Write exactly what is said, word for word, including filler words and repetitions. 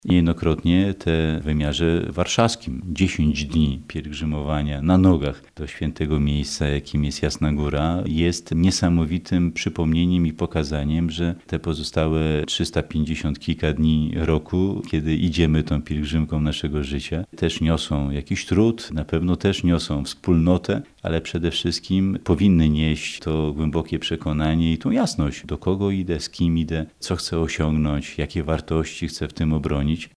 Niejednokrotnie te w wymiarze warszawskim dziesięć dni pielgrzymowania na nogach do świętego miejsca, jakim jest Jasna Góra, jest niesamowitym przypomnieniem i pokazaniem, że te pozostałe trzysta pięćdziesiąt kilka dni roku, kiedy idziemy tą pielgrzymką naszego życia, też niosą jakiś trud, na pewno też niosą wspólnotę, ale przede wszystkim powinny nieść to głębokie przekonanie i tą jasność, do kogo idę, z kim idę, co chcę osiągnąć, jakie wartości chcę w tym obronić.